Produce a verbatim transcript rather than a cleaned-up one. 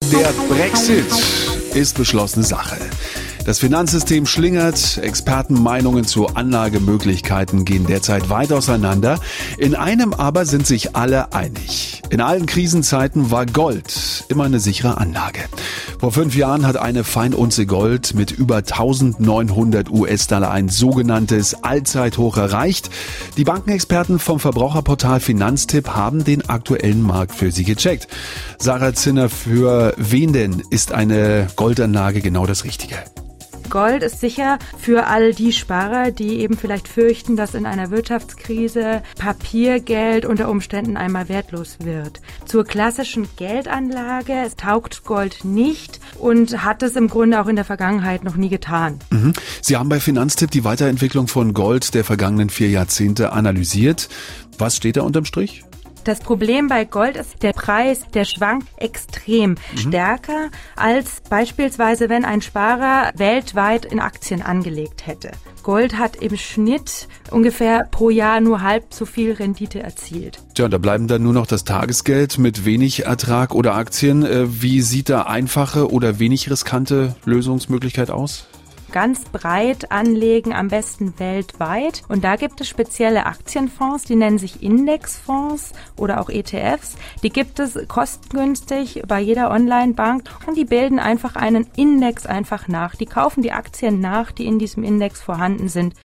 Der Brexit ist beschlossene Sache. Das Finanzsystem schlingert, Expertenmeinungen zu Anlagemöglichkeiten gehen derzeit weit auseinander. In einem aber sind sich alle einig. In allen Krisenzeiten war Gold immer eine sichere Anlage. Vor fünf Jahren hat eine Feinunze Gold mit über eintausendneunhundert US-Dollar ein sogenanntes Allzeithoch erreicht. Die Bankenexperten vom Verbraucherportal Finanztipp haben den aktuellen Markt für Sie gecheckt. Sarah Zinner, für wen denn ist eine Goldanlage genau das Richtige? Gold ist sicher für all die Sparer, die eben vielleicht fürchten, dass in einer Wirtschaftskrise Papiergeld unter Umständen einmal wertlos wird. Zur klassischen Geldanlage taugt Gold nicht und hat es im Grunde auch in der Vergangenheit noch nie getan. Mhm. Sie haben bei Finanztipp die Weiterentwicklung von Gold der vergangenen vier Jahrzehnte analysiert. Was steht da unterm Strich? Das Problem bei Gold ist, der Preis, der schwankt extrem mhm. stärker als beispielsweise, wenn ein Sparer weltweit in Aktien angelegt hätte. Gold hat im Schnitt ungefähr pro Jahr nur halb so viel Rendite erzielt. Tja, da bleiben dann nur noch das Tagesgeld mit wenig Ertrag oder Aktien. Wie sieht da einfache oder wenig riskante Lösungsmöglichkeit aus? Ganz breit anlegen, am besten weltweit. Und da gibt es spezielle Aktienfonds, die nennen sich Indexfonds oder auch E T Fs. Die gibt es kostengünstig bei jeder Online-Bank und die bilden einfach einen Index einfach nach. Die kaufen die Aktien nach, die in diesem Index vorhanden sind.